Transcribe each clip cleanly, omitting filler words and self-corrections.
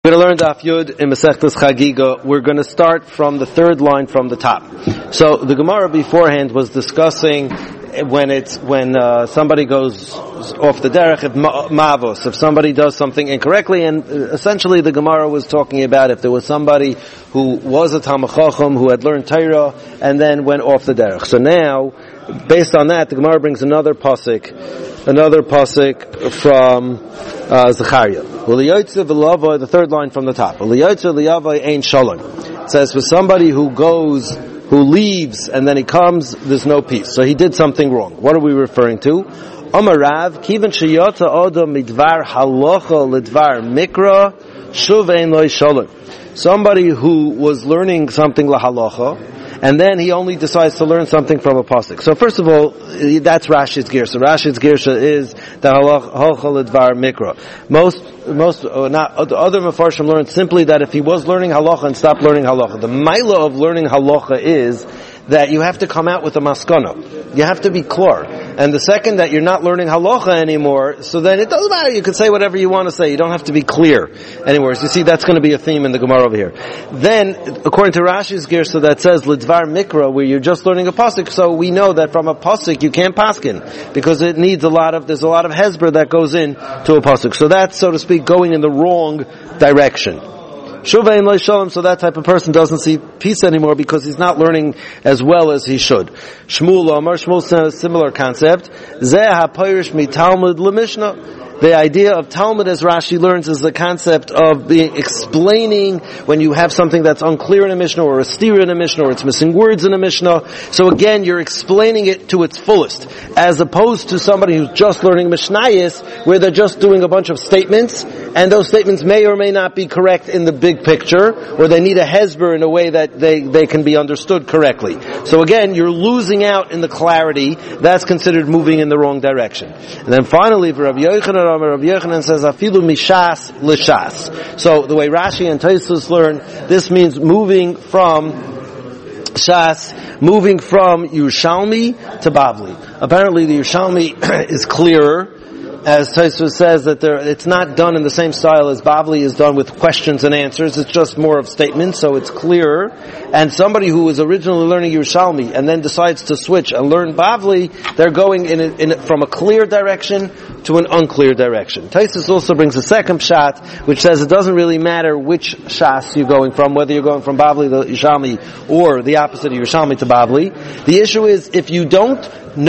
We're going to learn Daf Yud in Masechtas Chagiga. We're going to start from the third line from the top. So the Gemara beforehand was discussing when somebody goes off the derech, if mavos, if somebody does something incorrectly, and essentially the Gemara was talking about if there was somebody who was a Talmid Chacham who had learned Torah and then went off the derech. So now, based on that, the Gemara brings another pasuk from Zechariah. The third line from the top. It says for somebody who leaves and then he comes, there's no peace. So he did something wrong. What are we referring to? Amarav, kiven sheyata odom midvar halacha lidvar mikra shuv ein lo shalom. Somebody who was learning something lahalacha, and then he only decides to learn something from a pasuk. So first of all, that's Rashi's Girsha. Rashi's Girsha is the halacha l'dvar mikra. The other Mefarshim learned simply that if he was learning halacha and stopped learning halacha. The maila of learning halacha is that you have to come out with a maskana. You have to be klar. And the second that you're not learning halacha anymore, so then it doesn't matter. You can say whatever you want to say. You don't have to be clear anymore. So you see, that's going to be a theme in the Gemara over here. Then, according to Rashi's Girsha, that says l'dvar mikra, where you're just learning a pasuk. So we know that from a pasuk you can't paskin because there's a lot of hezber that goes in to a pasuk. So that's, so to speak, going in the wrong direction. Shuvein lo shalom, so that type of person doesn't see peace anymore because he's not learning as well as he should. Shmuel says a similar concept. Zeh ha-pirish mi-Talmud l'Mishnah. The idea of Talmud, as Rashi learns, is the concept of explaining when you have something that's unclear in a Mishnah, or a stira in a Mishnah, or it's missing words in a Mishnah. So again, you're explaining it to its fullest, as opposed to somebody who's just learning Mishnayos, where they're just doing a bunch of statements, and those statements may or may not be correct in the big picture, or they need a hezber in a way that they can be understood correctly. So again, you're losing out in the clarity. That's considered moving in the wrong direction. And then finally, for Rav Yochanan says, afilu mishas l'shas. So the way Rashi and Tosfos learn, this means moving from Yerushalmi to Bavli. Apparently the Yerushalmi is clearer, as Tosfos says, that it's not done in the same style as Bavli is done with questions and answers. It's just more of statements, so it's clearer. And somebody who was originally learning Yerushalmi and then decides to switch and learn Bavli, they're going from a clear direction to an unclear direction. Tosfos also brings a second pshat, which says it doesn't really matter which shas you're going from, whether you're going from Bavli to Yerushalmi or the opposite of Yerushalmi to Bavli. The issue is if you don't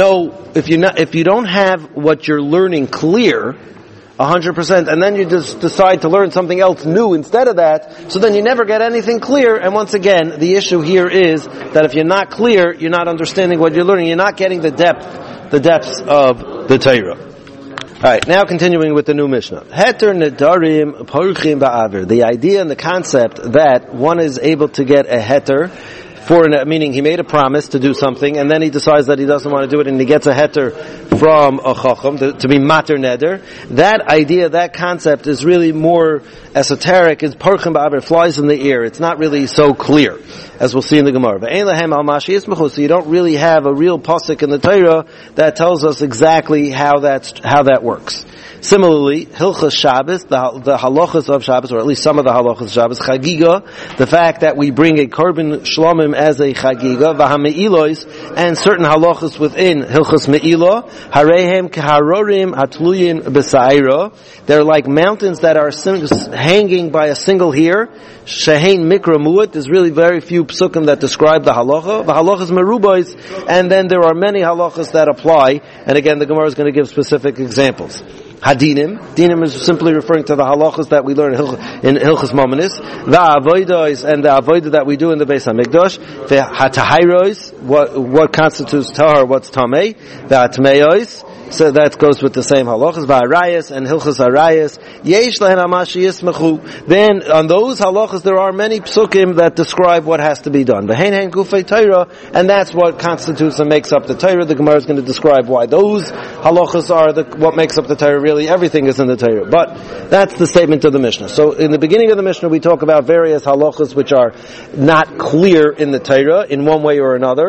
have what you're learning clear 100%, and then you just decide to learn something else new instead of that, so then you never get anything clear. And once again, the issue here is that if you're not clear, you're not understanding what you're learning, you're not getting the depths of the Torah. Alright, now continuing with the new Mishnah. Heter nedarim porchim ba'aver. The idea and the concept that one is able to get a heter, meaning he made a promise to do something, and then he decides that he doesn't want to do it, and he gets a heter from a chacham to be mater neder. That idea, that concept is really more esoteric. Is porchim ba'aver, flies in the air. It's not really so clear, as we'll see in the Gemara. So you don't really have a real pasuk in the Torah that tells us exactly how that works. Similarly, Hilchas Shabbos, the halachas of Shabbos, or at least some of the halachas of Shabbos, Chagiga, the fact that we bring a korban shlomim as a Chagiga, Vahame'ilos, and certain halachas within Hilchas Me'ilah, Harehem Keharorim Hatluyin B'Sa'ira, they're like mountains that are hanging by a single hair. Shehein Mikra Mu'at, there's really very few psukim that describe the halacha. The halachas Merubais, and then there are many halachas that apply, and again the Gemara is going to give specific examples. Hadinim. Dinim is simply referring to the halachas that we learn in Hilchas Mominis. The avodos and the avodah that we do in the Beis Hamikdash. The hatahayros, what constitutes tahar, what's tamei. The atmeos, so that goes with the same halachas. Va'arayas and Hilchas Arayas. Yesh lehen amashi yismechu. Then on those halachas there are many psukim that describe what has to be done. V'hein gufei Torah, and that's what constitutes and makes up the Torah. The Gemara is going to describe why those halachas are what makes up the Torah. Really, everything is in the Torah. But that's the statement of the Mishnah. So in the beginning of the Mishnah we talk about various halachas which are not clear in the Torah in one way or another.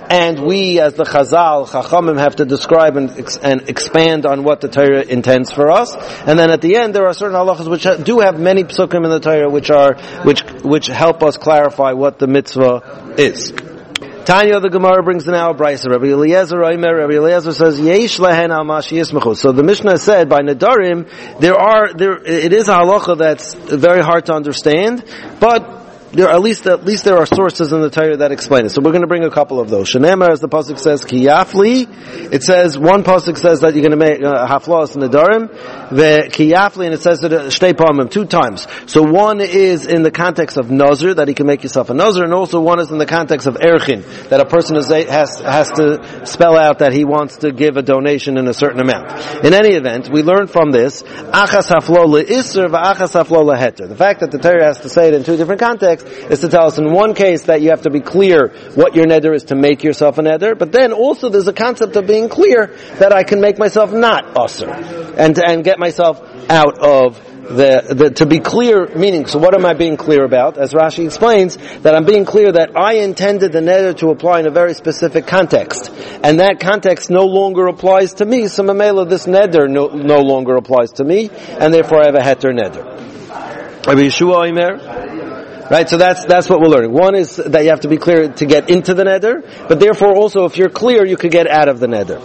and we, as the Chazal, Chachamim, have to describe and expand on what the Torah intends for us. And then at the end, there are certain halachas which do have many psukim in the Torah which help us clarify what the mitzvah is. Tanya, the Gemara brings in our brisa. Rabbi Eliezer says, "Yesh lehen al ma sheyismechu." So the Mishnah said by Nedarim, it is a halacha that's very hard to understand, but at least there are sources in the Torah that explain it. So we're going to bring a couple of those. Shenemar, as the pasuk says, ki yafli. It says, one pasuk says that you're going to make haflas nedarim, the ki yafli, and it says it shtei pamim, 2 times. So one is in the context of nazir, that he can make yourself a nazir, and also one is in the context of erchin, that a person has to spell out that he wants to give a donation in a certain amount. In any event, we learn from this, achas haflo le'isr v'achas haflo le'heter. The fact that the Torah has to say it in 2 different contexts is to tell us in one case that you have to be clear what your neder is to make yourself a neder, but then also there's a concept of being clear that I can make myself not usher and get myself out of to be clear, meaning, so what am I being clear about? As Rashi explains, that I'm being clear that I intended the neder to apply in a very specific context, and that context no longer applies to me, so mamela, this neder no longer applies to me, and therefore I have a heter neder. Rabbi Yeshua Omer. Right, so that's what we're learning. One is that you have to be clear to get into the neder, but therefore also if you're clear, you could get out of the neder.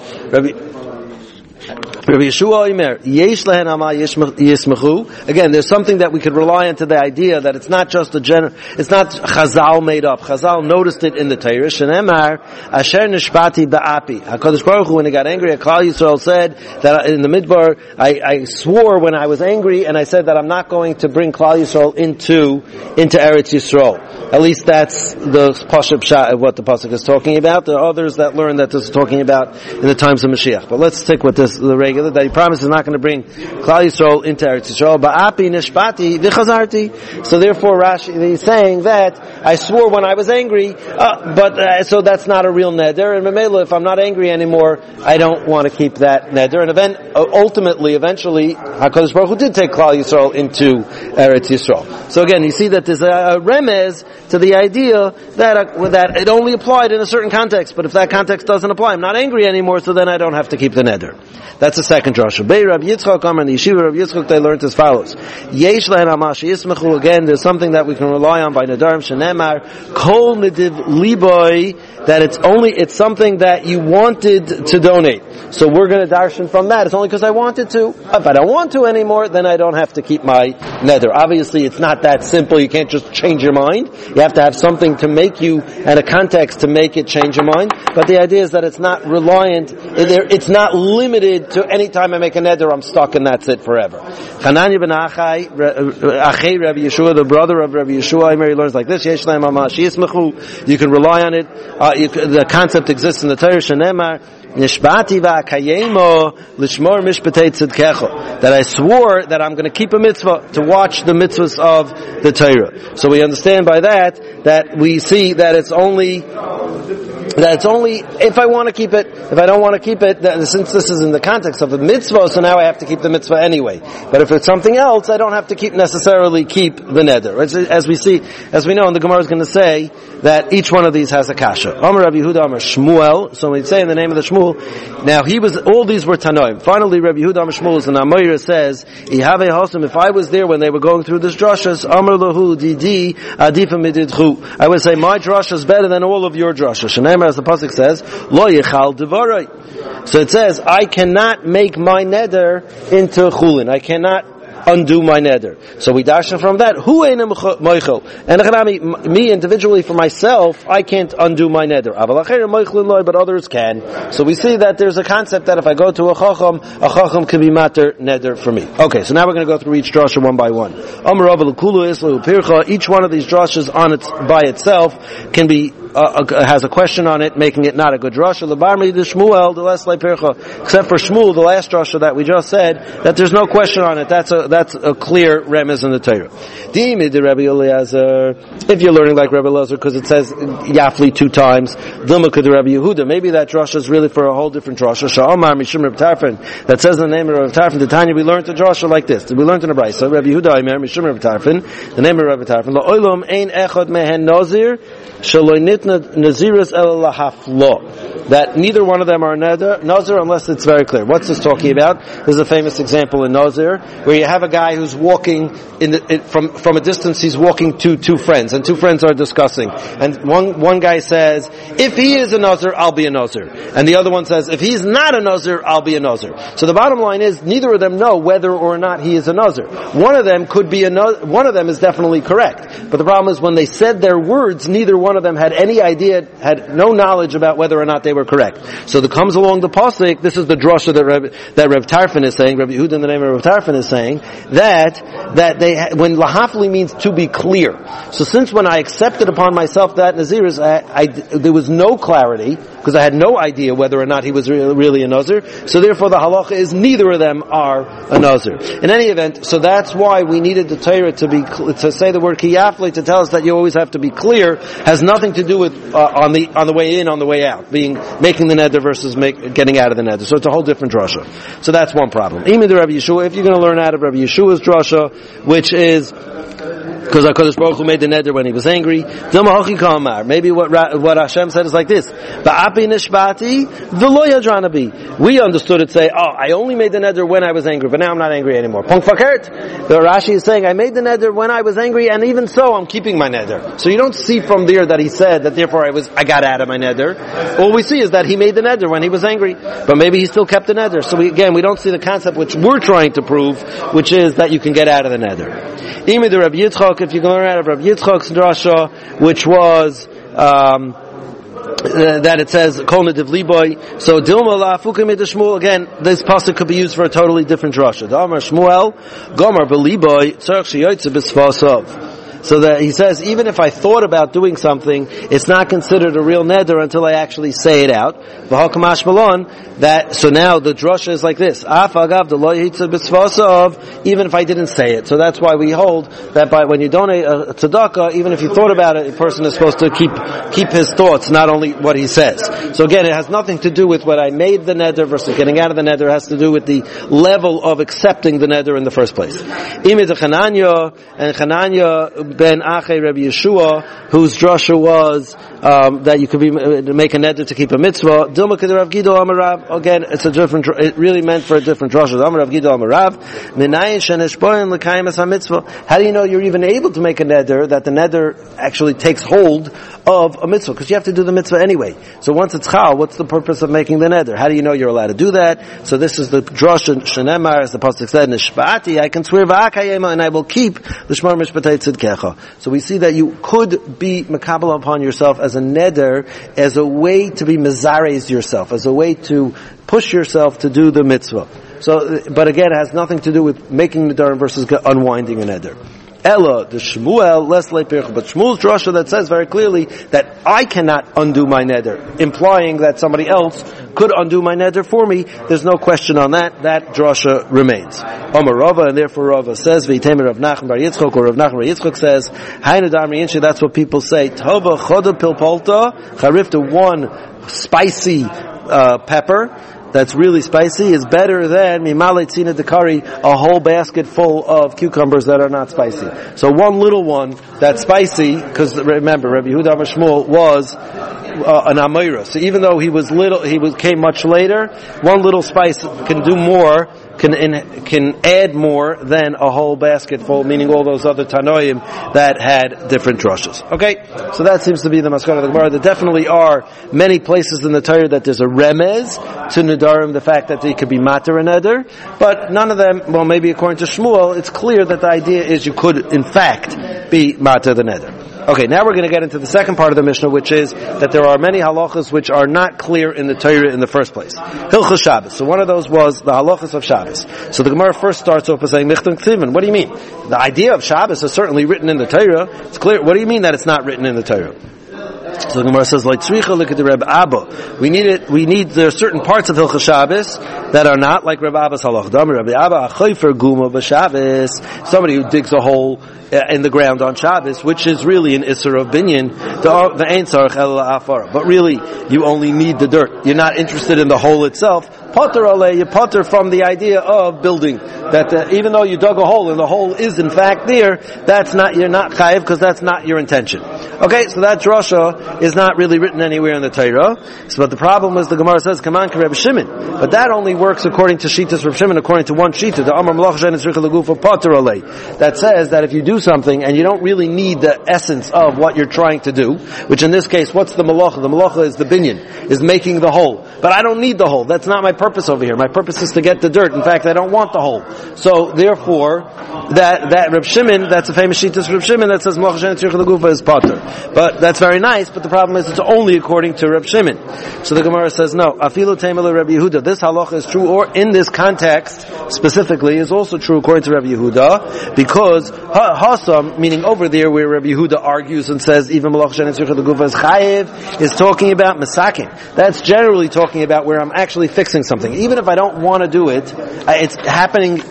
Rabbi Yeshua Omer, yesh lehen ama yismechu. Again, there's something that we could rely on to the idea that it's not just it's not Chazal made up. Chazal noticed it in the Torah. Shenemar, asher nishpati ba'api. HaKadosh Baruch Hu, when he got angry at Klal Yisrael, said that in the Midbar, I swore when I was angry, and I said that I'm not going to bring Klal Yisrael into Eretz Yisrael. At least that's the Pashup Shah of what the Pasuk is talking about. There are others that learn that this is talking about in the times of Mashiach. But let's stick with this, the regular, that he promises not going to bring Klal Yisrael into Eretz Yisrael. Ba'api nishpati v'chazarti. So therefore Rashi is saying that I swore when I was angry, so that's not a real neder. And Mamela, if I'm not angry anymore, I don't want to keep that neder. And eventually, HaKadosh Baruch Hu did take Klal Yisrael into Eretz Yisrael. So again, you see that there's a remez to the idea that it only applied in a certain context, but if that context doesn't apply, I'm not angry anymore, so then I don't have to keep the neder. That's the second drasha. Bei Rabbi Yitzchak Amar, in the yeshiva Rabbi Yitzchak, they learned as follows. Yesh lehen ama sheyismechu. Again, there's something that we can rely on by nedarim. Shenemar kol nediv liboy, that it's something that you wanted to donate. So we're going to darshan from that. It's only because I wanted to. If I don't want to anymore, then I don't have to keep my neder. Obviously, it's not that simple. You can't just change your mind. You have to have something to make you, and a context to make it change your mind. But the idea is that it's not reliant, it's not limited to any time I make a neder, I'm stuck and that's it forever. Chananya ben Achai Rabbi Yeshua, the brother of Rabbi Yeshua, he learns like this, Yesh lahem ama sheyismechu. You can rely on it. The concept exists in the Torah, Shenemar, Nishbati va'akayemo lishmor mishpatei tzidkecho. That I swore that I'm going to keep a mitzvah, to watch the mitzvahs of the Torah. So we understand by that we see that it's only if I want to keep it. If I don't want to keep it, since this is in the context of the mitzvah, so now I have to keep the mitzvah anyway. But if it's something else, I don't have to necessarily keep the neder. As we know, and the Gemara is going to say that each one of these has a kasha. Amar Rabbi Yehuda Amar Shmuel. So we say in the name of the Shmuel. Now all these were Tanoim. Finally, Rabbi Yehuda Amar Shmuel and Amoira says, Ihave Hosam. If I was there when they were going through this drashas, Amar Lahu Didi Adifa Mididchu. I would say my drasha is better than all of your drashas. As the pasuk says, Lo Yechal Devarai. So it says, I cannot make my neder into chulin. I cannot undo my neder. So we darshan from that. Hu eina moichel. And me individually for myself, I can't undo my neder. But others can. So we see that there's a concept that if I go to a chacham can be matter neder for me. Okay, so now we're going to go through each drasha one by one. Each one of these drashas by itself can be has a question on it, making it not a good drasha. Except for Shmuel, the last drasha that we just said, that there's no question on it. That's a clear remez in the Torah. If you're learning like Rabbi Eliezer, because it says Yafli 2 times, Rabbi Yehuda, maybe that drasha is really for a whole different drasha. Sha'omar Mishum Reb Tarfon, that says in the name of Reb Tarfon, the Tanya, we learned a drasha like this. We learned in a brayso, Rabbi Yehuda Omer Mishum Reb Tarfon, the name of Reb Tarfon, La'olam ein echad mehen nazir, shelo nitna nazirus el lahaflo, that neither one of them are nazir unless it's very clear. What's this talking about? There's a famous example in Nazir where you have a guy who's walking from a distance. He's walking to two friends, and two friends are discussing. And one guy says, "If he is a nazir, I'll be a nazir," and the other one says, "If he's not a nazir, I'll be a nazir." So the bottom line is, neither of them know whether or not he is a nazir. One of them could be one of them is definitely correct. But the problem is when they said their words, neither one of them had any idea, had no knowledge about whether or not they were correct. So there comes along the pasuk. This is the drasha that Reb Tarfon is saying. Reb Yehuda in the name of Reb Tarfon is saying that when lahafli means to be clear. So since when I accepted upon myself that Nazirus, there was no clarity because I had no idea whether or not he was really a Nazir. So therefore the halacha is neither of them are a Nazir. In any event, so that's why we needed the Torah to say the word kiyafli to tell us that you always have to be clear. Has nothing to do with on the way in, on the way out, making the neder versus getting out of the neder. So it's a whole different drasha. So that's one problem. Even the Rabbi Yeshua, if you're going to learn out of Rabbi Yeshua's drasha, which is because HaKadosh Baruch Hu made the neder when he was angry. Maybe what Hashem said is like this: we understood it say, I only made the neder when I was angry, but now I'm not angry anymore. The Rashi is saying, I made the neder when I was angry, and even so, I'm keeping my neder. So you don't see from there that he said that therefore I got out of my neder. All we see is that he made the neder when he was angry, but maybe he still kept the neder. So we don't see the concept which we're trying to prove, which is that you can get out of the neder. Even the Rabbi Yitzchak, if you can learn out of Rabbi Yitzchak's drasha, which was that it says Kol Nediv Liboy. So Dilma La Fukim Shmuel. Again, this pasuk could be used for a totally different drasha. Damar Shmuel Gomer Beliboy Tzarich Sheyotze B'Sfasav. So that he says, even if I thought about doing something, it's not considered a real neder until I actually say it out. So now the drasha is like this: even if I didn't say it. So that's why we hold that when you donate a tzedakah, even if you thought about it, a person is supposed to keep his thoughts, not only what he says. So again, it has nothing to do with what I made the neder versus getting out of the neder. It has to do with the level of accepting the neder in the first place. And Ben Achei Rabbi Yeshua, whose drasha was that you could make a neder to keep a mitzvah. Dilma Rav Gidol Amarav. Again, it's a different. It really meant for a different drasha. Amarav Gidol Amarav. Minayin sheneshpoin l'kayim es mitzvah. How do you know you're even able to make a neder that the neder actually takes hold of a mitzvah? Because you have to do the mitzvah anyway. So once it's chal, what's the purpose of making the neder? How do you know you're allowed to do that? So this is the drasha shenemar, as the pasuk said, nishbati. I can swear v'akayema, and I will keep l'shmar mishpatei tzidkecha. So we see that you could be makabel upon yourself as a neder, as a way to be mezares yourself, as a way to push yourself to do the mitzvah. So, but again, it has nothing to do with making neder versus unwinding a neder. Ella, the Shmuel, less leipirch, but Shmuel's drasha that says very clearly that I cannot undo my neder, implying that somebody else could undo my neder for me. There's no question on that. That drasha remains. Omar Rava, and therefore Rava says, V'yitemer Rav Nachman bar Yitzchok, or Rav Nachman bar Yitzchok says, Hainu damri inshi, that's what people say, Tova choda pilpolta, charifta, one spicy pepper, that's really spicy, is better than mimale tzina dekari, a whole basket full of cucumbers that are not spicy. So one little one that's spicy, because remember, Rabbi Yehuda Amar Shmuel was an Amira. So even though he came much later, one little spice can do more, can add more than a whole basket full, meaning all those other Tanoim that had different drushes. Okay? So that seems to be the Maskana of the Gemara. There definitely are many places in the Torah that there's a remez to Nedarim, the fact that they could be mater and neder, but none of them, well, maybe according to Shmuel, it's clear that the idea is you could, in fact, be mater the neder. Okay, now we're going to get into the second part of the Mishnah, which is that there are many halachas which are not clear in the Torah in the first place. Hilchos Shabbos. So one of those was the halachas of Shabbos. So the Gemara first starts off by saying, Michtan Ktivin. What do you mean? The idea of Shabbos is certainly written in the Torah. It's clear. What do you mean that it's not written in the Torah? So the Gemara says, like tzricha, look at the Reb Abba. There are certain parts of Hilchos Shabbos that are not like Reb Abba's halach. Reb Abba, achayfer guma b'Shabbos. Somebody who digs a hole in the ground on Shabbos, which is really an Isser of Binyan, the Ein Tzarech Ela Afar. But really, you only need the dirt. You're not interested in the hole itself. potter alei, you potter from the idea of building. That even though you dug a hole and the hole is in fact there, you're not chayiv because that's not your intention. Okay, so that drasha is not really written anywhere in the Torah. So, but the problem is the Gemara says, "Kaman Reb Shimon," but that only works according to Shitas Reb Shimon, according to one Shita, the Amar Malach Shein Tzricha L'Gufa Potter Alei, that says that if you do something and you don't really need the essence of what you're trying to do, which in this case, what's the malacha? The malacha is the binyan, is making the hole. But I don't need the hole. That's not my purpose over here. My purpose is to get the dirt. In fact, I don't want the hole. So therefore, that Reb Shimon, that's a famous Shitas Reb Shimon that says Malach Shein Tzricha L'Gufa is Potter. But that's very nice, but the problem is it's only according to Reb Shimon. So the Gemara says, no, Afilu Teimel Reb Yehuda. This halacha is true, or in this context, specifically, is also true according to Reb Yehuda, because Hasam, meaning over there where Reb Yehuda argues and says, even Malach Shein Tzricha L'Gufa is Chayev, is talking about Masakin. That's generally talking about where I'm actually fixing something. Even if I don't want to do it, it's happening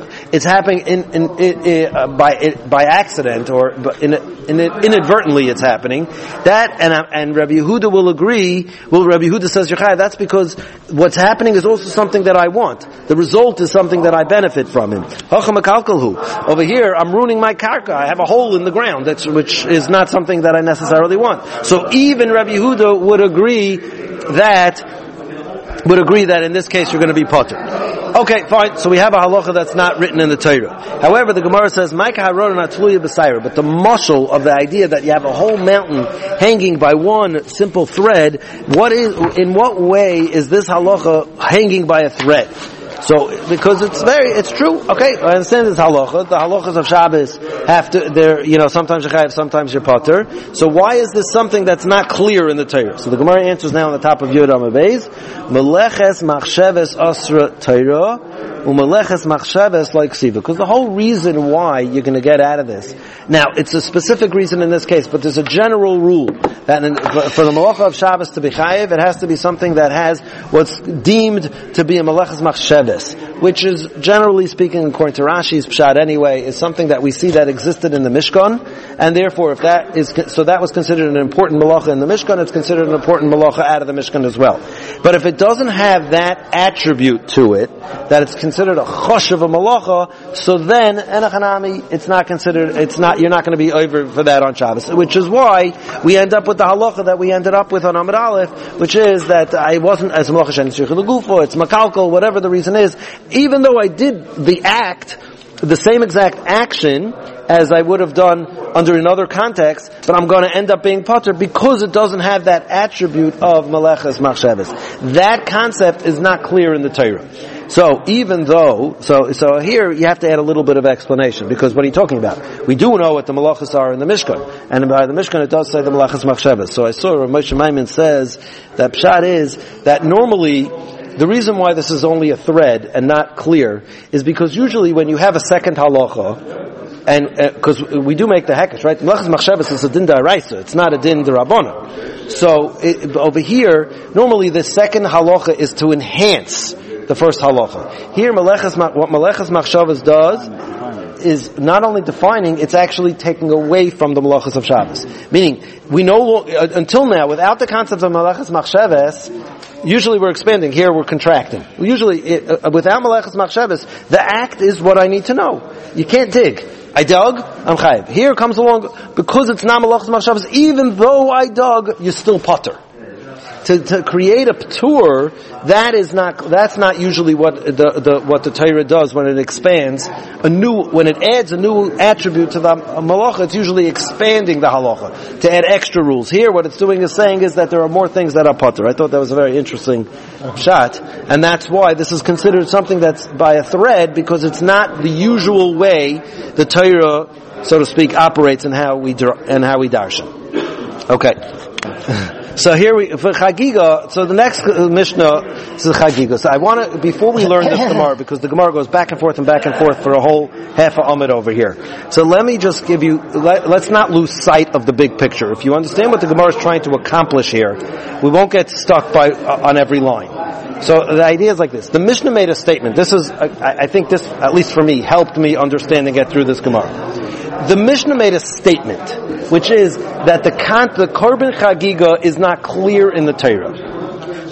by accident, or inadvertently it's happening. That, and Rabbi Yehuda will agree, Rabbi Yehuda says, Yochai, that's because what's happening is also something that I want. The result is something that I benefit from him. Over here, I'm ruining my karka. I have a hole in the ground, which is not something that I necessarily want. So even Rabbi Yehuda would agree that in this case you're going to be potter. Okay, fine. So we have a halacha that's not written in the Torah. However, the Gemara says, "Maika harona natluya b'sayra." But the mashal of the idea that you have a whole mountain hanging by one simple thread, in what way is this halacha hanging by a thread? So, because it's true. Okay, I understand this halacha. The halachas of Shabbos sometimes you're chayav, sometimes you're potter. So why is this something that's not clear in the Torah? So the Gemara answers now on the top of Yud Amud Beis, Meleches machsheves asra Torah, umeleches machsheves like ksiva. Because the whole reason why you're going to get out of this, now it's a specific reason in this case, but there's a general rule that for the malacha of Shabbos to be chayav, it has to be something that has what's deemed to be a meleches machsheves, which is, generally speaking, according to Rashi's Pshat anyway, is something that we see that existed in the Mishkan, and therefore if that was considered an important malacha in the Mishkan, it's considered an important malacha out of the Mishkan as well. But if it doesn't have that attribute to it, that it's considered a chosh of a malacha, so then, enachanami, you're not going to be over for that on Shabbos, which is why we end up with the halacha that we ended up with on Amud Aleph, which is that I wasn't as malacha shein tzricha l'gufa, it's makalkal, whatever the reason is, even though I did the same exact action as I would have done under another context, but I'm going to end up being potter because it doesn't have that attribute of meleches machsheves. That concept is not clear in the Torah. So even though, so here you have to add a little bit of explanation, because what are you talking about? We do know what the malachas are in the Mishkan, and by the Mishkan it does say the malachas machsheves. So I saw Moshe Maimon says that pshat is that normally the reason why this is only a thread and not clear is because usually when you have a second halacha, and because we do make the hekesh, right? Malachas machsheves is a din d'oraisa, it's not a din d'rabbanan. So over here, normally the second halacha is to enhance the first halacha. Here, what Meleches Machshavas does is not only defining, it's actually taking away from the Melachas of Shabbos. Meaning, we know until now, without the concept of Meleches Machshavas, usually we're expanding. Here we're contracting. Usually, without Meleches Machshavas, the act is what I need to know. You can't dig. I dug, I'm chayiv. Here comes along, because it's not Melachas Machshavas, even though I dug, you're still potter. To create a ptur, that's not usually what the Torah does when it expands when it adds a new attribute to the malacha. It's usually expanding the halacha to add extra rules. Here, what it's doing is saying is that there are more things that are potter. I thought that was a very interesting shot, and that's why this is considered something that's by a thread, because it's not the usual way the Torah, so to speak, operates and how we darshan. Okay. So here for Chagiga, so the next Mishnah is Chagiga. So I want to, before we learn this Gemara, because the Gemara goes back and forth for a whole half a Amud over here. So let me just give you, let's not lose sight of the big picture. If you understand what the Gemara is trying to accomplish here, we won't get stuck on every line. So the idea is like this. The Mishnah made a statement. This is, I think this, at least for me, helped me understand and get through this Gemara. The Mishnah made a statement, which is that the Korban Chagiga is not clear in the Torah.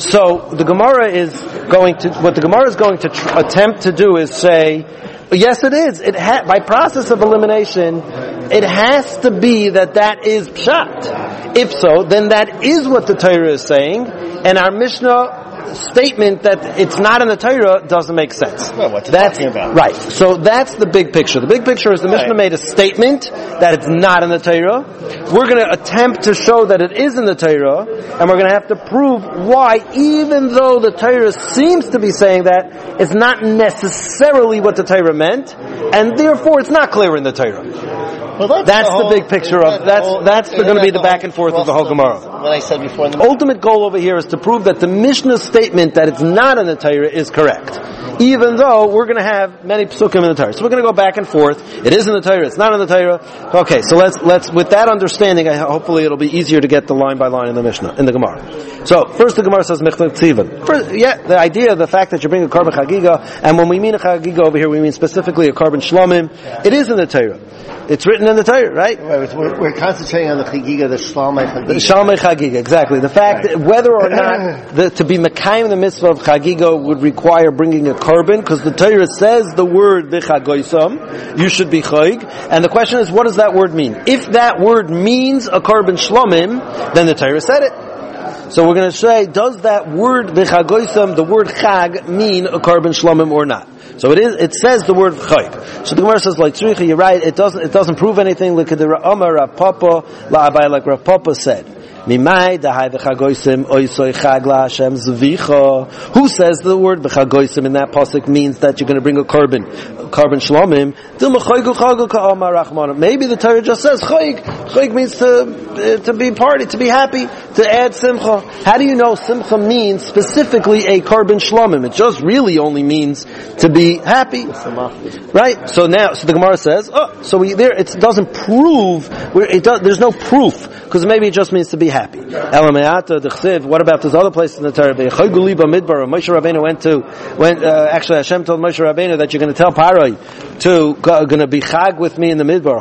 So the Gemara is going to, what the Gemara is going to attempt to do is say, yes, it is. By process of elimination, it has to be that is pshat. If so, then that is what the Torah is saying, and our Mishnah statement that it's not in the Torah doesn't make sense. Well, what's it talking about? Right. So that's the big picture. The big picture is the Mishnah made a statement that it's not in the Torah. We're going to attempt to show that it is in the Torah, and we're going to have to prove why, even though the Torah seems to be saying that, it's not necessarily what the Torah meant, and therefore it's not clear in the Torah. Well, that's the big picture of that's going to be the back and forth of the whole Gemara. What I said before. The ultimate goal over here is to prove that the Mishnah statement that it's not in the Torah is correct, even though we're going to have many psukim in the Torah. So we're going to go back and forth. It is in the Torah. It's not in the Torah. Okay, so let's with that understanding, hopefully it'll be easier to get the line by line in the Mishnah, in the Gemara. So first the Gemara says Mechlev Tzivan. The idea, the fact that you bring a carbon chagiga, and when we mean a chagiga over here, we mean specifically a carbon shlomim. It is in the Torah. It's written in the Torah, right? We're concentrating on the chagiga, the shlomei chagiga. The shlomei chagiga, exactly. The fact that whether or not to be mekayim the mitzvah of chagiga would require bringing a carbon, because the Torah says the word v'chagoysam, you should be chayig, and the question is, what does that word mean? If that word means a carbon shlomim, then the Torah said it. So we're going to say, does that word v'chagoysam, the word chag, mean a carbon shlomim or not? So it says the word chayk. So the Gemara says, like tzricha, you're right, it doesn't prove anything, like Rav Papa, like Rav Papa said. Mimai dahai v'chagoysim oisoi chag la Hashem zvicha. Who says the word v'chagoysim in that pasuk means that you're going to bring a carbon shlomim? Maybe the Torah just says chayk. Chayk means to be party, to be happy, to add simcha. How do you know simcha means specifically a carbon shlomim? It just really only means to be happy, right? So the Gemara says, it doesn't prove. There's no proof, because maybe it just means to be happy. What about this other place in the Torah? Moshe Rabbeinu actually Hashem told Moshe Rabbeinu that you're going to tell Paroi going to be chag with me in the midbar.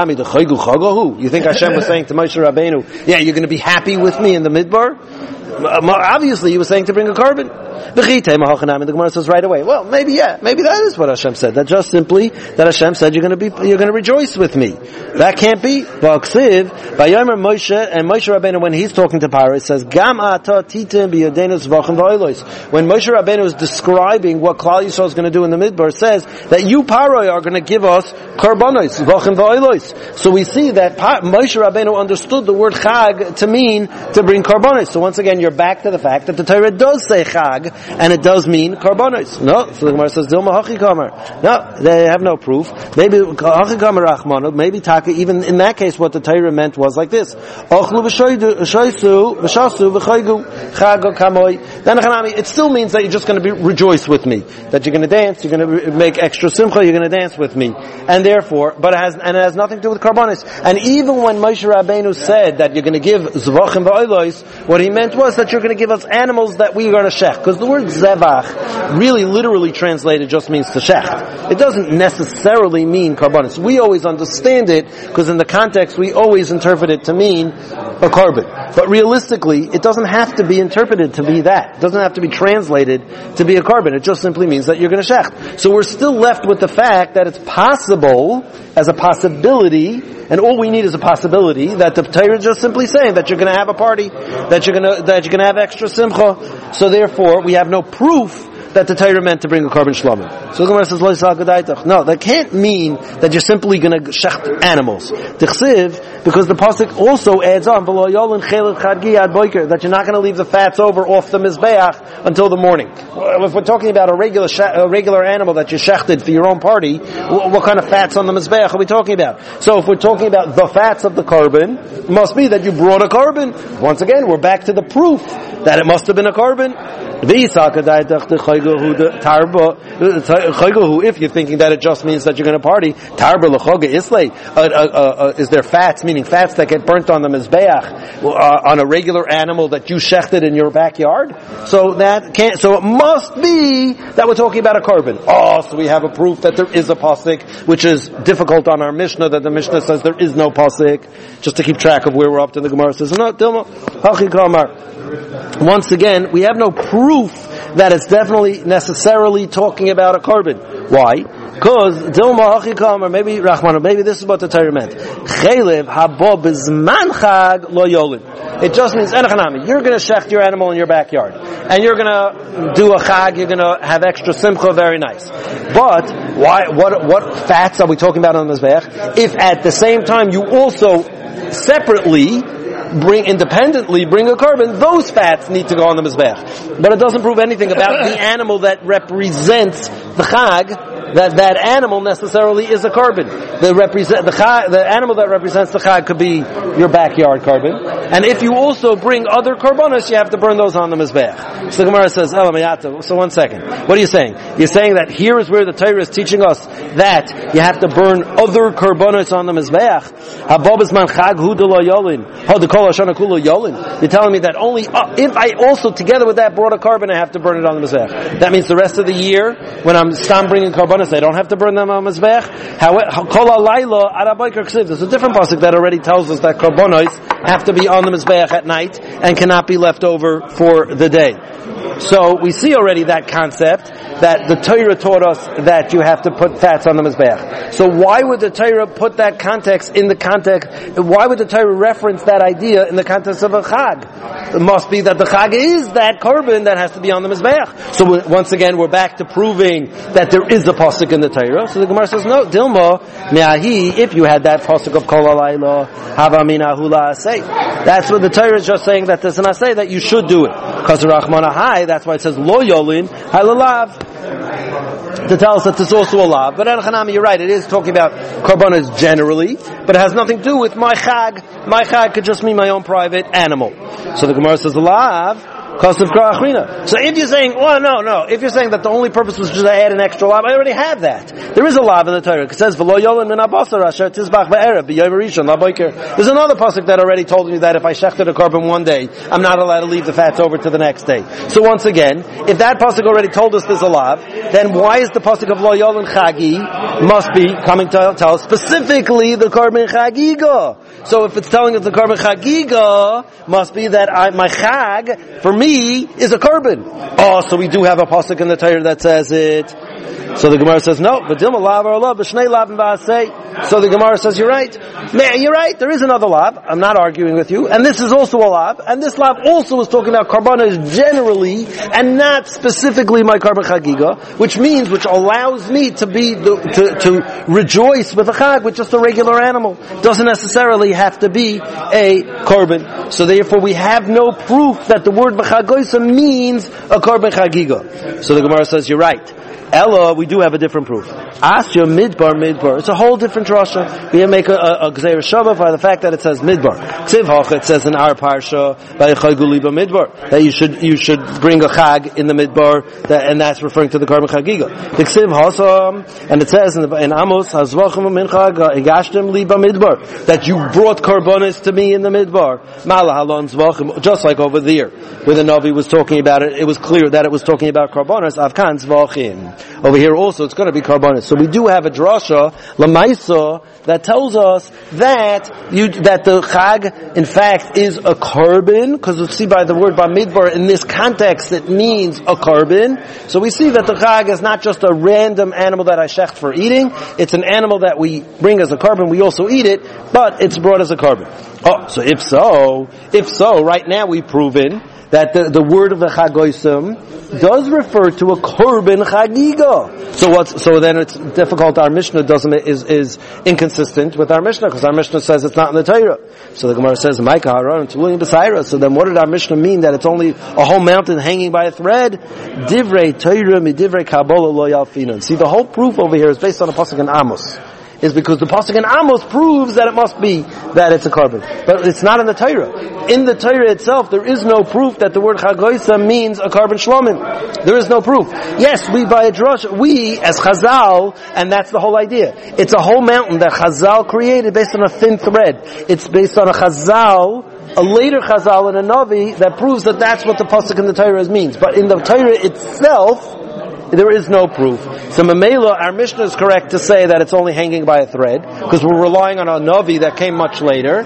You think Hashem was saying to Moshe Rabbeinu, yeah, you're going to be happy with me in the midbar? Obviously he was saying to bring a carbon. The Gemara says right away, well, maybe that is what Hashem said. That just simply that Hashem said you're going to rejoice with me. That can't be. Ba'aksiv, Vayomer Moshe, and Moshe Rabbeinu, when he's talking to Paro, it says Gam ata titim b'yodenu zvachim v'olos. When Moshe Rabbeinu is describing what Klal Yisrael is going to do in the Midbar, it says that you Paro are going to give us karbanos zvachim v'olos. So we see that Moshe Rabbeinu understood the word chag to mean to bring karbanos. So once again, you're back to the fact that the Torah does say chag, and it does mean karbanos. No, so the Gemara says Dilma Hachi Kamer. No, they have no proof. Maybe Hachi Kamer Rachmano. Maybe Taka. Even in that case, what the Torah meant was like this: Ochlu v'shoysu v'shasu v'chaygu chago kamoy. Then it still means that you're just going to rejoice with me. That you're going to dance. You're going to make extra simcha. You're going to dance with me. And therefore, but it has nothing to do with karbanos. And even when Moshe Rabbeinu said that you're going to give zvachim v'olos, what he meant was that you're going to give us animals that we are going to shech. Because the word zevach, really literally translated, just means to shech. It doesn't necessarily mean karbanos. We always understand it, because in the context we always interpret it to mean a carbon. But realistically, it doesn't have to be interpreted to be that. It doesn't have to be translated to be a carbon. It just simply means that you're going to shech. So we're still left with the fact that it's possible, as a possibility, and all we need is a possibility, that the Torah is just simply saying that you're going to have a party, that you're going to have extra simcha. So therefore, we have no proof that the Torah meant to bring a carbon shlomim. So the Gemara says, no, that can't mean that you're simply going to shecht animals. Tichsiv, because the pasuk also adds on, that you're not going to leave the fats off the mizbeach until the morning. If we're talking about a regular animal that you shechted for your own party, what kind of fats on the mizbeach are we talking about? So if we're talking about the fats of the carbon, it must be that you brought a carbon. Once again, we're back to the proof that it must have been a carbon. If you're thinking that it just means that you're going to party, is there fats, meaning fats that get burnt on the mizbeach on a regular animal that you shechted in your backyard? So it must be that we're talking about a carbon. So we have a proof that there is a pasuk, which is difficult on our Mishnah, that the Mishnah says there is no pasuk, just to keep track of where we're up to. The Gemara says, no, Dilma, Hachi Kamar. once again, we have no proof that it's definitely necessarily talking about a carbon. Why? Because Dilma Achikam, or maybe Rahman, or maybe this is what the Torah meant. Chaylev habo bizman chag lo yolin. It just means enachanami. You're going to shecht your animal in your backyard, and you're going to do a chag. You're going to have extra simcha, very nice. But why? What fats are we talking about on the mizbeach? If at the same time you also separately independently bring a carbon, those fats need to go on the mizbeach. But it doesn't prove anything about the animal that represents the chag. That animal necessarily is a carbon. The animal that represents the chag could be your backyard carbon. And if you also bring other karbonos, you have to burn those on the mizbeach. So the Gemara says, so 1 second. What are you saying? You're saying that here is where the Torah is teaching us that you have to burn other karbonos on the mizbeach. You're telling me that only if I also, together with that, brought a carbon, I have to burn it on the mizbeach. That means the rest of the year, when I'm bringing karbonos, I don't have to burn them on mizbeach. There's a different pasuk that already tells us that karbonos have to be on the mizbeach at night and cannot be left over for the day. So we see already that concept that the Torah taught us that you have to put fats on the mizbeach. So why would the Torah put that context in the context? Why would the Torah reference that idea in the context of a chag? It must be that the chag is that carbon that has to be on the mizbeach. So once again, we're back to proving that there is a pasuk in the Torah. So the Gemara says, no, Dilma me'ahi. If you had that pasuk of kol halayla hava min ahula asay, that's what the Torah is just saying, that there's an asay that you should do it. Because Rachmana Hai, that's why it says lo yolin halalav, to tell us that there's also a lav. But Hanami, you're right, it is talking about karbonos generally, but it has nothing to do with my chag. My chag could just mean my own private animal. So the Gemara says the lav, because of Kra'achrina. So if you're saying, no, if you're saying that the only purpose was just to add an extra lav, I already have that. There is a lav in the Torah. It says, V'lo yolin min abasar asher tizbach ba'erev b'yom rishon laboiker. There's another pasuk that already told me that if I shechted a carbon one day, I'm not allowed to leave the fats over to the next day. So once again, if that pasuk already told us there's a lav, then why is the pasuk of lo yolin chagi must be coming to tell us specifically the carbon chagiga? So if it's telling us the carbon chagiga, must be that my chag, for me, is a carbon. Oh, so we do have a pasuk in the Torah that says it. So the Gemara says, no, but Dilma lav or lav, b'shnei lav and ba'asei. So the Gemara says, you're right. You're right, there is another lav. I'm not arguing with you. And this is also a lav. And this lav also is talking about karbonos generally, and not specifically my carbon chagiga, which allows me to be, to rejoice with a chag, with just a regular animal. Doesn't necessarily have to be a carbon. So therefore we have no proof that the word b'chagoisa means a carbon chagiga. So the Gemara says, you're right. Ella, we do have a different proof. Asya midbar. It's a whole different drasha. We make a gzeir shava by the fact that it says midbar. Ksiv hocha, it says in our parsha by chayguliba midbar that you should bring a chag in the midbar, and that's referring to the carbon chagiga. The ksiv hasam, and it says in Amos hazvachim mincha igashtem liba midbar that you brought karbonis to me in the midbar. Mala halon zvachim, just like over there where the Navi was talking about it. It was clear that it was talking about karbonis. Avkan zvachim. Over here also, it's going to be karbonis. So we do have a drasha, lamaisa, that tells us that the chag, in fact, is a carbon, because we see by the word bamidbar, in this context, it means a carbon. So we see that the chag is not just a random animal that I shecht for eating, it's an animal that we bring as a carbon, we also eat it, but it's brought as a carbon. Oh, so if so, right now we've proven that the word of the chagoisim does refer to a korban chagiga. So then it's difficult. Our Mishnah is inconsistent with our Mishnah, because our Mishnah says it's not in the Torah. So the Gemara says, Maika Haran Tulim B'Saira. So then what did our Mishnah mean that it's only a whole mountain hanging by a thread? Divrei Torah mi divrei Kabbalah lo yalfinan. See, the whole proof over here is based on a pasuk in Amos. Is because the pasuk in Amos proves that it must be that it's a carbon. But it's not in the Torah. In the Torah itself, there is no proof that the word chagoisa means a carbon shlomim. There is no proof. Yes, we by a drush, we as Chazal, and that's the whole idea. It's a whole mountain that Chazal created based on a thin thread. It's based on a Chazal, a later Chazal and a Navi that proves that that's what the pasuk in the Torah means. But in the Torah itself, there is no proof. So Mamela, our Mishnah is correct to say that it's only hanging by a thread, because we're relying on a Navi that came much later.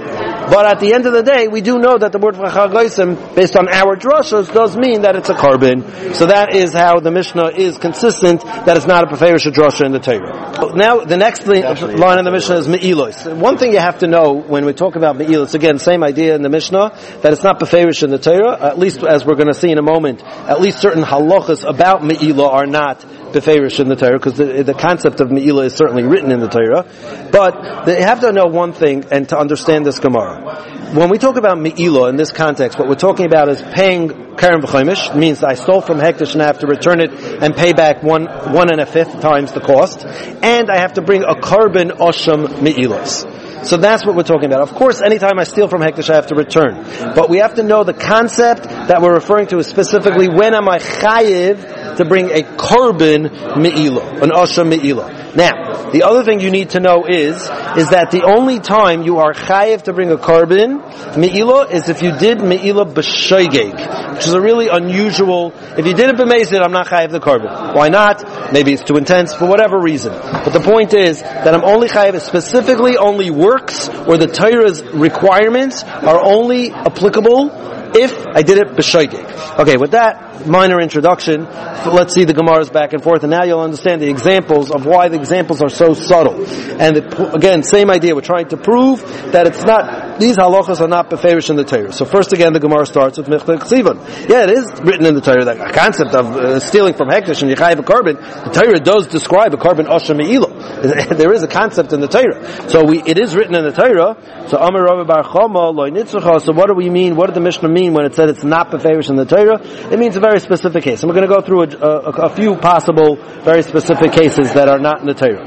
But at the end of the day, we do know that the word Chag Goysim, based on our drashos, does mean that it's a carbon. So that is how the Mishnah is consistent, that it's not a Beferish drasha in the Torah. Now, the next line in the Mishnah is Me'ilos. One thing you have to know when we talk about Me'ilos, again, same idea in the Mishnah, that it's not Beferish in the Torah, at least as we're going to see in a moment, at least certain halachas about Me'ilah are not Beferish in the Torah, because the concept of Me'ilah is certainly written in the Torah. But you have to know one thing, and to understand this Gemara. When we talk about Me'ilah in this context, what we're talking about is paying Karen V'chomish, means I stole from Hektish and I have to return it and pay back 1.5 times the cost, and I have to bring a carbon Osham Me'ilos. So that's what we're talking about. Of course, anytime I steal from Hektish, I have to return. But we have to know the concept that we're referring to is specifically when am I chayiv to bring a carbon Me'ilah, an Osham Me'ilah. Now, the other thing you need to know is that the only time you are chayiv to bring a carbon Me'ilah is if you did Me'ilah b'shoigeg, which is a really unusual. If you did it b'mezid, I'm not chayiv the carbon. Why not? Maybe it's too intense for whatever reason. But the point is that I'm only chayiv specifically only works or the Torah's requirements are only applicable if I did it b'shoigeg. Okay, with that minor introduction, let's see the Gemara's back and forth, and now you'll understand the examples of why the examples are so subtle. And again, same idea. We're trying to prove that it's not, these halachas are not beferish in the Torah. So first again, the Gemara starts with Michta Ksivan. Yeah, it is written in the Torah that a concept of stealing from Hektish and Yechayiv a carbon, the Torah does describe a carbon Osham Me'ilah. There is a concept in the Torah. So it is written in the Torah. So Amar Rabbi Bar Chama, Lo Nitzchacha. So what do we mean? What did the Mishnah mean when it said it's not beferish in the Torah? It means a very specific case. And we're going to go through a few possible, very specific cases that are not in the Torah.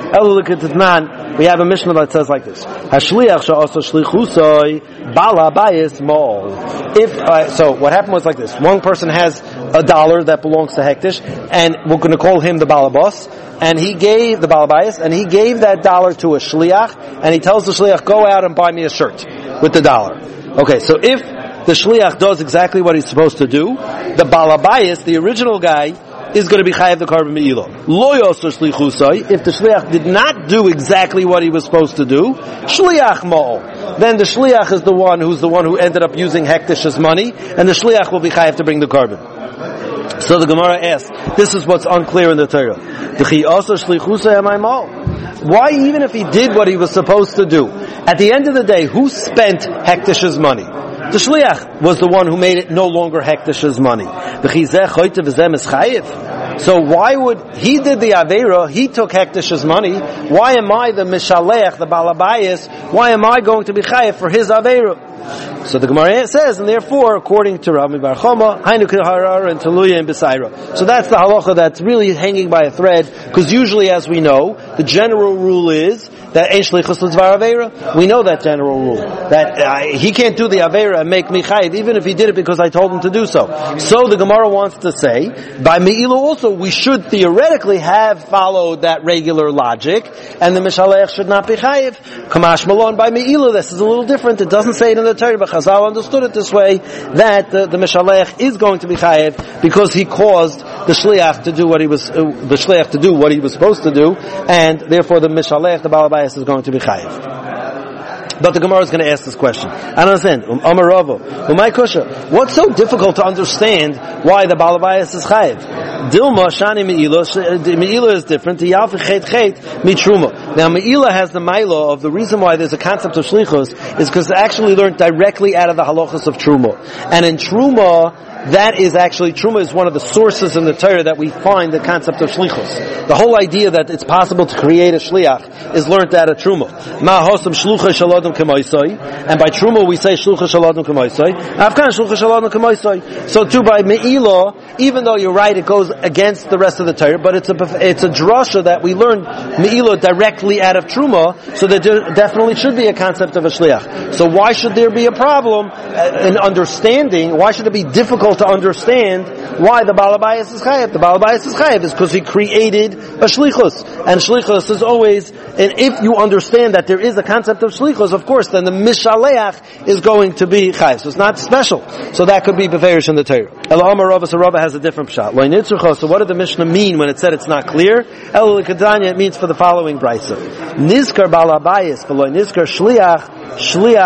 We have a Mishnah that says like this: Hashliach she'asa shlichusoi bala bayis mol. So what happened was like this: one person has $1 that belongs to Hektish, and we're going to call him the balabas, and he gave the balabayas, and he gave that $1 to a shliach, and he tells the shliach, go out and buy me a shirt with the $1. Okay, so if the shliach does exactly what he's supposed to do, the balabayas, the original guy, is going to be chayav the carbon me'ilah. Lo yosor shlichusai. If the shliach did not do exactly what he was supposed to do, shliach ma'ol. Then the shliach is the one who ended up using Hektish's money, and the shliach will be chayav to bring the carbon. So the Gemara asks, this is what's unclear in the Torah. Why, even if he did what he was supposed to do, at the end of the day, who spent Hektish's money? The shliach was the one who made it no longer Hektish's money. So why would, he did the Aveira, he took Hektish's money, why am I the Mishalech, the Balabayas, why am I going to be Chayev for his Aveira? So the Gemara says, and therefore, according to Rabbi Bar Chama, Hainu K'Harar and Taluya and Besaira. So that's the halacha that's really hanging by a thread, because usually, as we know, the general rule is that Ein Shlichus L'Dvar Aveira. We know that general rule, that he can't do the Aveira and make me Chayev, even if he did it because I told him to do so. So the Gemara wants to say, by Me'ilah also, we should theoretically have followed that regular logic, and the Mishalech should not be Chayev. Kamash Malon by Me'ilah, this is a little different. It doesn't say it in the Torah, but Chazal understood it this way, that the Mishalech is going to be Chayev because he caused the Shliach to do what he was supposed to do, and therefore the Mishalech, the Balabayas, is going to be Chayev. But the Gemara is going to ask this question. I don't understand. Amar Rava, Umay Kusha. What's so difficult to understand why the Balabayas is Chayev? Dilma Shani Me'ilah is different. Now Me'ilah has the Maila of the reason why there's a concept of Shlichus is because it's actually learned directly out of the halachas of Truma. And in Truma, that is actually, Truma is one of the sources in the Torah that we find the concept of Shlichus. The whole idea that it's possible to create a Shliach is learned out of Truma. Ma'hosam Shlucha Shalodam K'moisoi. And by Truma we say Shlucha Shalodam K'moisoi. Afkan Shlucha Shalodam K'moisoi. So too by Me'ilah, even though you're right, it goes against the rest of the Torah, but it's a drasha that we learn Me'ilah directly out of Truma, so there definitely should be a concept of a Shliach. So why should there be a problem in understanding, why should it be difficult to understand why the Balabayas is Chayev? The Balabayas is Chayev is because he created a Shlichus. And Shlichus is always, and if you understand that there is a concept of Shlichus, of course, then the Mishaleach is going to be Chayev. So it's not special. So that could be Beferish in the Torah. El Amar Rava, so Rava has a different shot. So what did the Mishnah mean when it said it's not clear? El Kadanya, it means for the following brisa. Nizkar Balabayas, v'lo Nizkar Shliach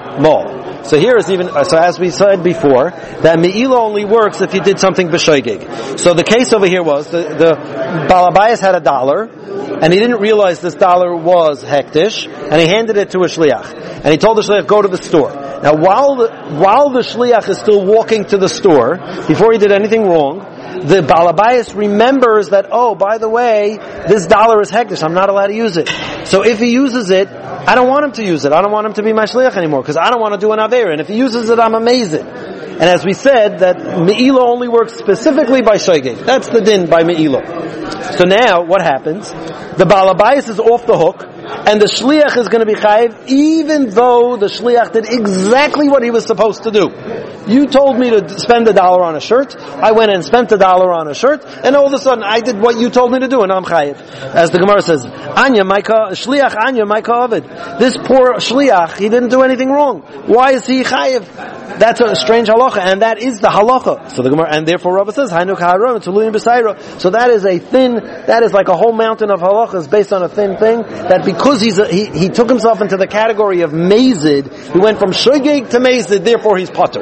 mol. So here is even, so as we said before, that me'ila only works if you did something b'shoigeg. So the case over here was, the Balabayas had $1, and he didn't realize this dollar was hektish, and he handed it to a shliach. And he told the shliach, go to the store. Now while the shliach is still walking to the store, before he did anything wrong, the Balabayas remembers that, oh, by the way, this dollar is hektish, I'm not allowed to use it. So if he uses it, I don't want him to use it. I don't want him to be my shliach anymore, because I don't want to do an aveira. And if he uses it, I'm amazing. And as we said, that me'ila only works specifically by shoigeg. That's the din by me'ila. So now, what happens? The Balabayas is off the hook, and the shliach is going to be chayiv, even though the shliach did exactly what he was supposed to do. You told me to spend $1 on a shirt. I went and spent $1 on a shirt, and all of a sudden I did what you told me to do, and I'm chayiv. As the Gemara says, Anya Maika shliach Anya Maika Ovid. This poor shliach, he didn't do anything wrong. Why is he chayiv? That's a strange halacha, and that is the halacha. So the Gemara, and therefore Rava says, Hainu k'haron tuluyin b'sayra. So that is that is like a whole mountain of halachas based on a thin thing. That because he took himself into the category of mazid, he went from shogeg to mazid. Therefore, he's potter.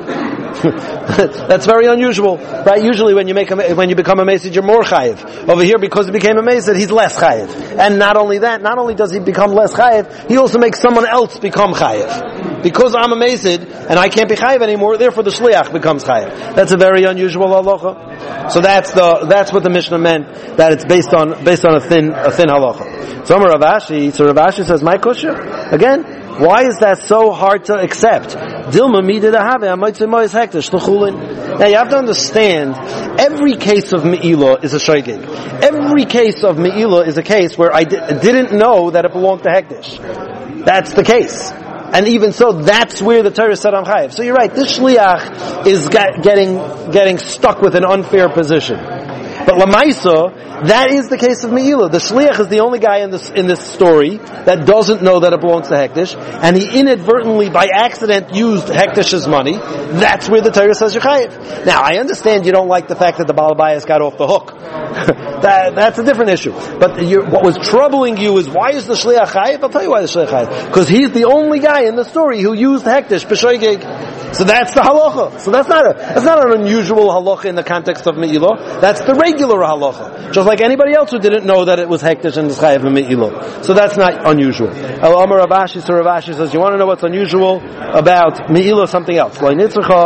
That's very unusual, right? Usually, when you become a mazid, you're more chayiv. Over here, because he became a mazid, he's less chayiv. And not only that, not only does he become less chayiv, he also makes someone else become chayiv. Because I'm a mazid and I can't be chayiv anymore, therefore the shliach becomes chayiv. That's a very unusual halacha. So that's what the Mishnah meant, that it's based on a thin halacha. So Rav Ashi says, my kusha again. Why is that so hard to accept? Dilma midid ahave amoitze mois hektish l'chulin. Now you have to understand, every case of me'ila is a shoigeg. Every case of me'ila is a case where I didn't know that it belonged to hektish. That's the case. And even so, that's where the Torah said I'm chayiv. So you're right, this shliach is getting stuck with an unfair position. But Lamaisa, that is the case of Me'ila. The shliach is the only guy in this story that doesn't know that it belongs to Hektish, and he inadvertently, by accident, used Hektish's money. That's where the Torah says you're chayiv. Now, I understand you don't like the fact that the Balabayas got off the hook. That's a different issue. But what was troubling you is, why is the shliach chayiv? I'll tell you why the shliach chayiv. Because he's the only guy in the story who used Hektish, b'shoigeg. So that's the halacha. So that's not an unusual halacha in the context of Me'ila. That's the regular halacha. Just like anybody else who didn't know that it was hektish and is chayav Me'ila. So that's not unusual. Amar Rav Ashi, so Rav Ashi says, you want to know what's unusual about Me'ila? Something else. For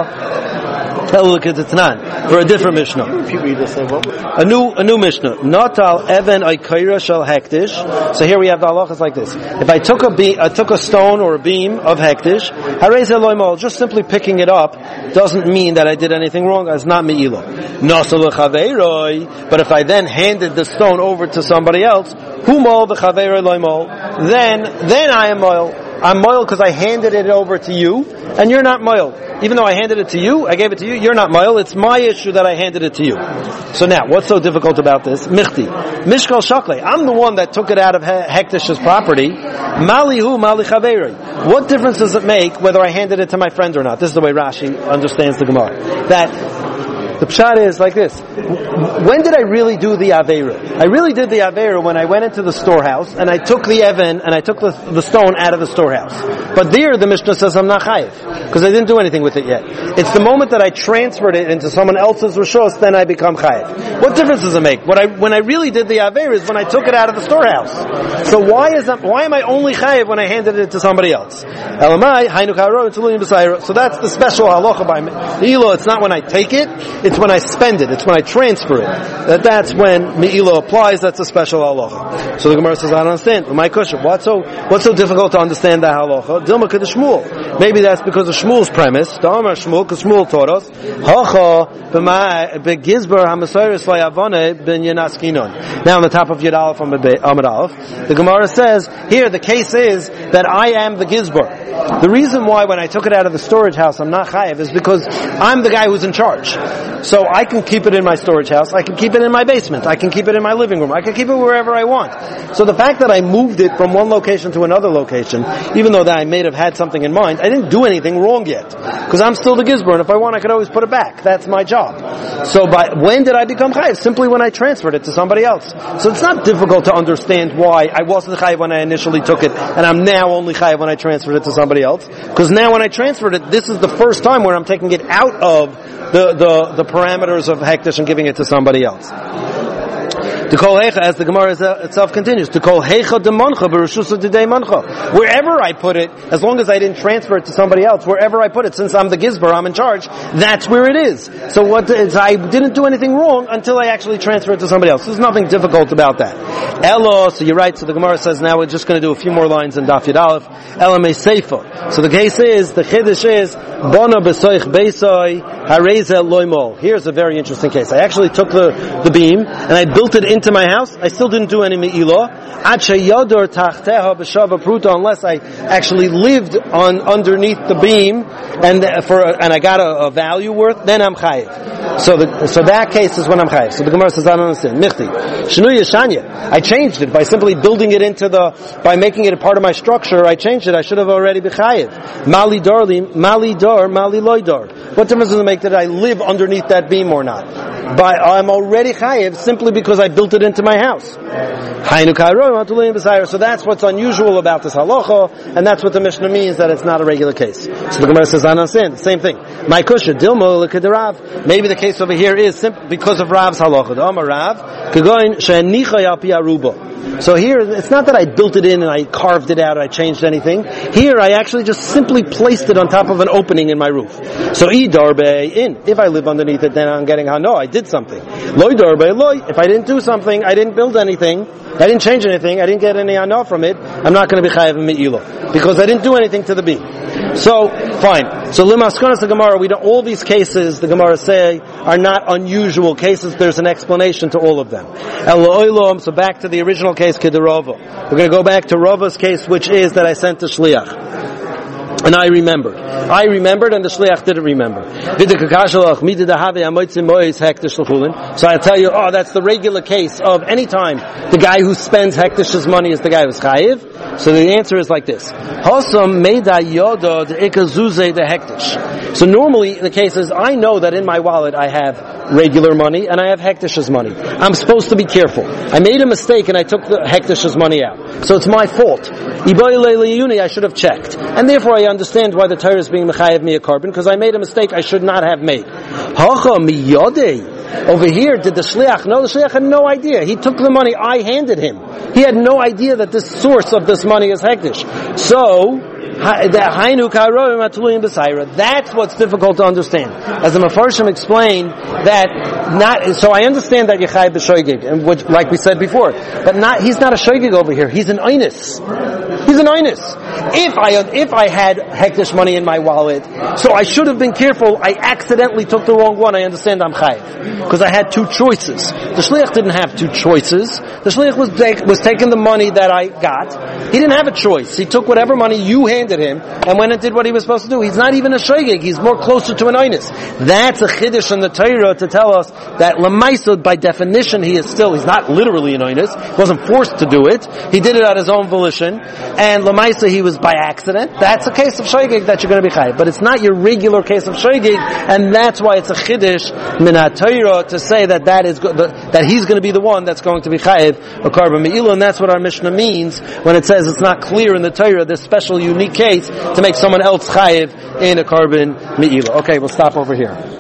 a different Mishnah. A new Mishnah. Natal even oikaira shel hektish. So here we have the halachas like this. If I took a stone or a beam of hektish, harei ze loimol, just simply picking it up doesn't mean that I did anything wrong. It's not me'ila. Nasal lechaveiroi. But if I then handed the stone over to somebody else, humol v'chaveiroi loimol, then I am moil. I'm moil because I handed it over to you, and you're not moil. Even though I handed it to you, I gave it to you, you're not moil. It's my issue that I handed it to you. So now, what's so difficult about this? Michti. Mishkal shakle. I'm the one that took it out of Hektish's property. Malihu mali chaveri. What difference does it make whether I handed it to my friend or not? This is the way Rashi understands the Gemara. That the pshat is like this. When did I really do the Aveira? I really did the Aveira when I went into the storehouse and I took the Evan and I took the stone out of the storehouse. But there the Mishnah says I'm not chayiv because I didn't do anything with it yet. It's the moment that I transferred it into someone else's rishos, then I become chayiv. What difference does it make? When I really did the Aveira is when I took it out of the storehouse. So why am I only chayiv when I handed it to somebody else? Elamai, hainu k'haron tuluyin b'sayra. So that's the special halacha by Me'ila. It's not when I take it. It's when I spend it. It's when I transfer it. That's when Me'ila applies. That's a special halacha. So the Gemara says, I don't understand. My question, what's so difficult to understand that halacha? Dilma k'd Shmuel. Maybe that's because of Shmuel's premise. Da'amar Shmuel, because Shmuel taught us. Hacha b'gizbar ha'masayris la'yavone ben yenaskinon. Now on the top of Yud Aleph Amud Aleph, the Gemara says, here the case is that I am the gizbar. The reason why when I took it out of the storage house I'm not chayiv is because I'm the guy who's in charge. So I can keep it in my storage house, I can keep it in my basement, I can keep it in my living room, I can keep it wherever I want. So the fact that I moved it from one location to another location, even though that I may have had something in mind, I didn't do anything wrong yet. Because I'm still the gizbar, and if I want, I could always put it back. That's my job. So when did I become chayiv? Simply when I transferred it to somebody else. So it's not difficult to understand why I wasn't chayiv when I initially took it, and I'm now only chayiv when I transferred it to somebody else. Because now when I transferred it, this is the first time where I'm taking it out of the parameters of hektish and giving it to somebody else. To kol heicha, as the Gemara itself continues, to kol heicha de mancha b'reshusa de mancha. Wherever I put it, as long as I didn't transfer it to somebody else, wherever I put it, since I'm the gizbar, I'm in charge, that's where it is. So I didn't do anything wrong until I actually transfer it to somebody else. There's nothing difficult about that. Elo, so you're right, so the Gemara says now we're just going to do a few more lines in Daf Yud Aleph. Elo me seifa. So the case is, the chiddush is, bona b'soich beisoi, hareza loimol. Here's a very interesting case. I actually took the beam, and I built it into my house. I still didn't do any me'ilah. Unless I actually lived underneath the beam, and I got a value worth, then I'm chayiv. So that case is when I'm chayiv. So the Gemara says, I don't understand. Michti. Shinu Yeshanya. I changed it by simply building it by making it a part of my structure. I changed it. I should have already been chayiv. Mali dar, mali loy dar. What difference does it make that I live underneath that beam or not? I'm already chayiv simply because I built it into my house. So that's what's unusual about this halacha, and that's what the Mishnah means, that it's not a regular case. So the Gemara says, I understand. Same thing. My kusha dilmo l'kederav. Maybe the case over here is simply because of Rav's halacha. The Amar Rav kagoin she'enicha al pi aruba. So here, it's not that I built it in and I carved it out or I changed anything. Here, I actually just simply placed it on top of an opening in my roof. So, if I live underneath it, then I'm getting hano, I did something. Loy darbe loy. If I didn't do something, I didn't build anything, I didn't change anything, I didn't get any hano from it, I'm not going to be chayav me'ilah. Because I didn't do anything to the beam. So, fine. So, limaskonas the Gemara, all these cases, the Gemara say, are not unusual cases. There's an explanation to all of them. So back to the original case, Kederova. We're going to go back to Rava's case, which is that I sent a shliach. And I remembered, and the shliach didn't remember. So I tell you, that's the regular case of any time the guy who spends hekdish's money is the guy who's chayiv. So the answer is like this. So normally the case is, I know that in my wallet I have regular money and I have hekdish's money. I'm supposed to be careful. I made a mistake and I took the hekdish's money out. So it's my fault. I should have checked. And therefore I understand why the Torah is being mechayev me a carbon, because I made a mistake I should not have made. Over here, did the shliach know? The shliach had no idea. He took the money I handed him. He had no idea that the source of this money is hektish. So, that's what's difficult to understand. As the Mefarshim explained, so I understand that Yechai b'shoigig, and which, like we said before, but he's not a shoigig over here. He's an oinus. He's an oinus. If I had hektish money in my wallet, so I should have been careful. I accidentally took the wrong one. I understand I'm chayiv because I had two choices. The shliach didn't have two choices. The shliach was taking the money that I got. He didn't have a choice. He took whatever money you handed him and went and did what he was supposed to do. He's not even a shoigig. He's more closer to an oinus. That's a chiddush in the Torah to tell us that lemaisod, by definition, he's not literally an oinus. He wasn't forced to do it. He did it at his own volition. And lemaisa, he was by accident. That's a case of shoigig that you're going to be chayiv. But it's not your regular case of shoigig, and that's why it's a chiddush min ha-Torah to say that he's going to be the one that's going to be chayiv a carbon me'ilah, and that's what our Mishnah means when it says it's not clear in the Torah, this special unique case to make someone else chayiv in a carbon me'ilah. Okay, we'll stop over here.